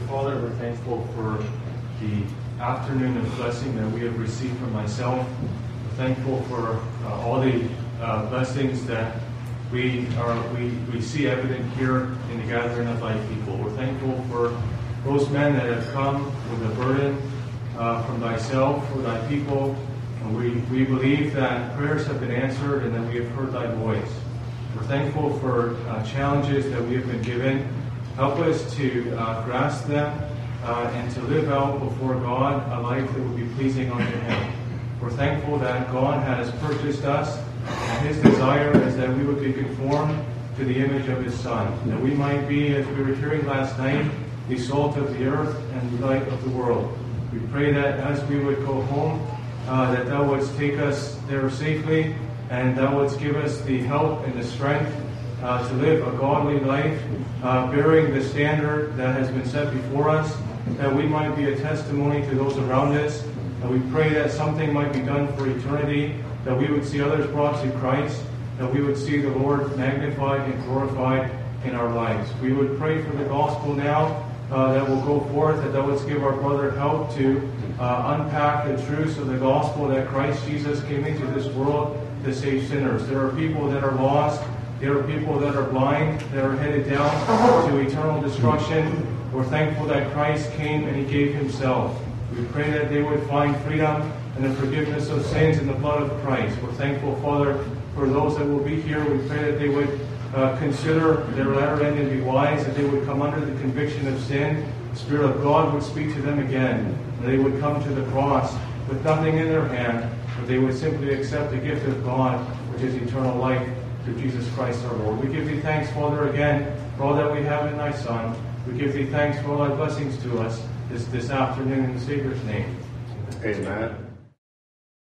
Father, we're thankful for the afternoon of blessing that we have received from myself. We're thankful for all the blessings that we see evident here in the gathering of thy people. We're thankful for those men that have come with a burden from thyself for thy people. And we believe that prayers have been answered and that we have heard thy voice. We're thankful for challenges that we have been given. Help us to grasp them and to live out before God a life that will be pleasing unto him. We're thankful that God has purchased us, and his desire is that we would be conformed to the image of his Son, that we might be, as we were hearing last night, the salt of the earth and the light of the world. We pray that as we would go home, that thou wouldst take us there safely, and thou wouldst give us the help and the strength to live a godly life, bearing the standard that has been set before us, that we might be a testimony to those around us. And we pray that something might be done for eternity, that we would see others brought to Christ, that we would see the Lord magnified and glorified in our lives. We would pray for the gospel now that will go forth, that thou wouldst give our brother help to unpack the truths of the gospel that Christ Jesus came into this world to save sinners. There are people that are lost. There are people that are blind, that are headed down to eternal destruction. We're thankful that Christ came and he gave himself. We pray that they would find freedom and the forgiveness of sins in the blood of Christ. We're thankful, Father, for those that will be here. We pray that they would consider their latter end and be wise, that they would come under the conviction of sin. The Spirit of God would speak to them again, and they would come to the cross with nothing in their hand, but they would simply accept the gift of God, which is eternal life through Jesus Christ our Lord. We give thee thanks, Father, again, for all that we have in thy Son. We give thee thanks for all thy blessings to us this afternoon in the Savior's name. Amen.